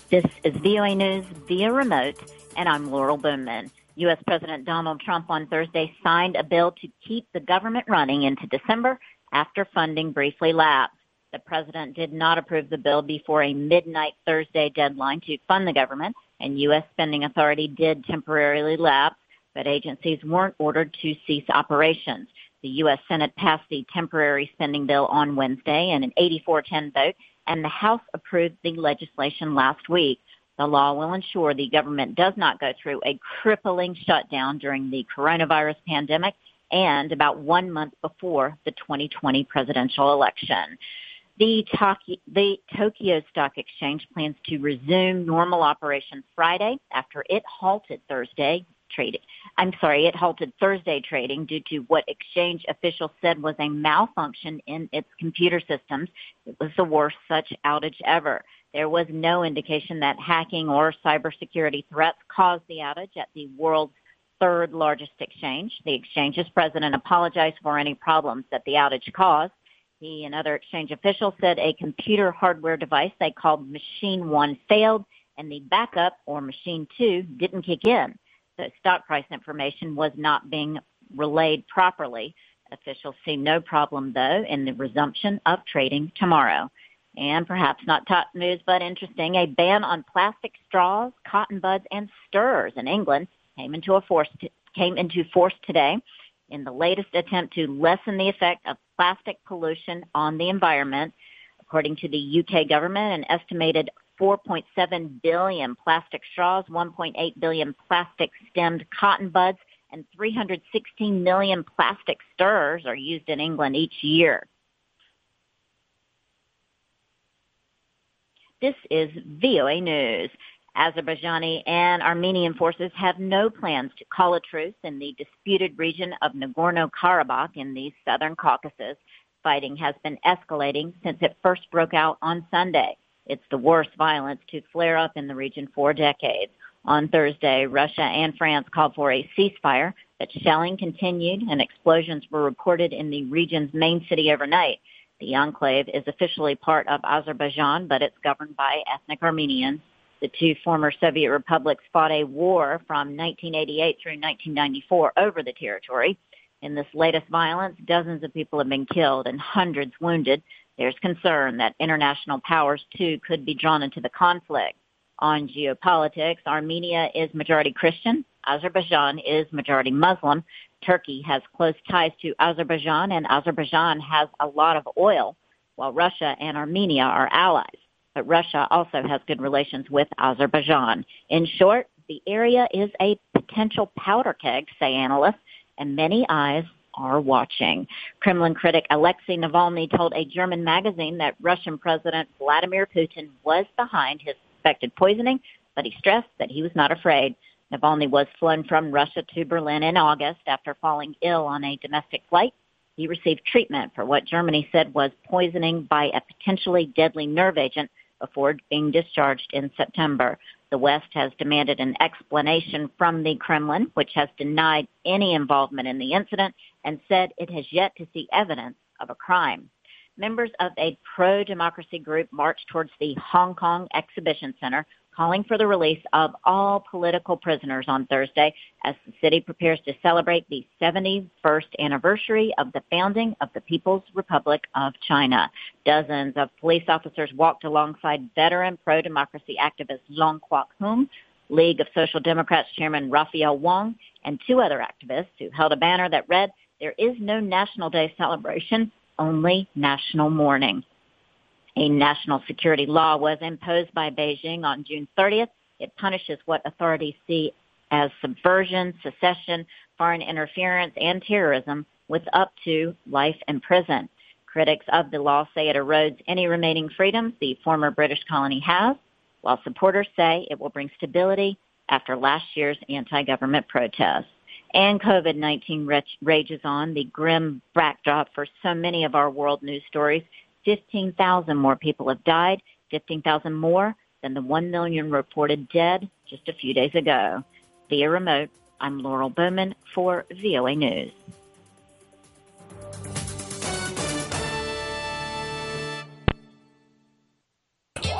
This is VOA News via remote, and I'm Laurel Bowman. U.S. President Donald Trump on Thursday signed a bill to keep the government running into December after funding briefly lapsed. The president did not approve the bill before a midnight Thursday deadline to fund the government, and U.S. spending authority did temporarily lapse, but agencies weren't ordered to cease operations. The U.S. Senate passed the temporary spending bill on Wednesday in an 84-10 vote, and the House approved the legislation last week. The law will ensure the government does not go through a crippling shutdown during the coronavirus pandemic and about 1 month before the 2020 presidential election. The Tokyo Stock Exchange plans to resume normal operations Friday after it halted Thursday trading due to what exchange officials said was a malfunction in its computer systems. It was the worst such outage ever. There was no indication that hacking or cybersecurity threats caused the outage at the world's third largest exchange. The exchange's president apologized for any problems that the outage caused. He and other exchange officials said a computer hardware device they called Machine 1 failed, and the backup, or Machine 2, didn't kick in. The stock price information was not being relayed properly. Officials see no problem, though, in the resumption of trading tomorrow. And perhaps not top news, but interesting, a ban on plastic straws, cotton buds, and stirrers in England came into force today in the latest attempt to lessen the effect of plastic pollution on the environment. According to the UK government, an estimated 4.7 billion plastic straws, 1.8 billion plastic-stemmed cotton buds, and 316 million plastic stirrers are used in England each year. This is VOA News. Azerbaijani and Armenian forces have no plans to call a truce in the disputed region of Nagorno-Karabakh in the southern Caucasus. Fighting has been escalating since it first broke out on Sunday. It's the worst violence to flare up in the region for decades. On Thursday, Russia and France called for a ceasefire, but shelling continued and explosions were reported in the region's main city overnight. The enclave is officially part of Azerbaijan, but it's governed by ethnic Armenians. The two former Soviet republics fought a war from 1988 through 1994 over the territory. In this latest violence, dozens of people have been killed and hundreds wounded. There's concern that international powers, too, could be drawn into the conflict. On geopolitics, Armenia is majority Christian. Azerbaijan is majority Muslim. Turkey has close ties to Azerbaijan, and Azerbaijan has a lot of oil, while Russia and Armenia are allies. But Russia also has good relations with Azerbaijan. In short, the area is a potential powder keg, say analysts, and many eyes are watching. Kremlin critic Alexei Navalny told a German magazine that Russian President Vladimir Putin was behind his suspected poisoning, but he stressed that he was not afraid. Navalny was flown from Russia to Berlin in August after falling ill on a domestic flight. He received treatment for what Germany said was poisoning by a potentially deadly nerve agent before being discharged in September. The West has demanded an explanation from the Kremlin, which has denied any involvement in the incident and said it has yet to see evidence of a crime. Members of a pro-democracy group marched towards the Hong Kong Exhibition Center, calling for the release of all political prisoners on Thursday as the city prepares to celebrate the 71st anniversary of the founding of the People's Republic of China. Dozens of police officers walked alongside veteran pro-democracy activist Long Kwok-Hoong, League of Social Democrats Chairman Raphael Wong, and two other activists who held a banner that read, "There is no National Day celebration, only national mourning." A national security law was imposed by Beijing on June 30th. It punishes what authorities see as subversion, secession, foreign interference, and terrorism with up to life in prison. Critics of the law say it erodes any remaining freedoms the former British colony has, while supporters say it will bring stability after last year's anti-government protests. And COVID-19 rages on, the grim backdrop for so many of our world news stories. 15,000 more people have died, 15,000 more than the 1 million reported dead just a few days ago. Via remote, I'm Laurel Bowman for VOA News.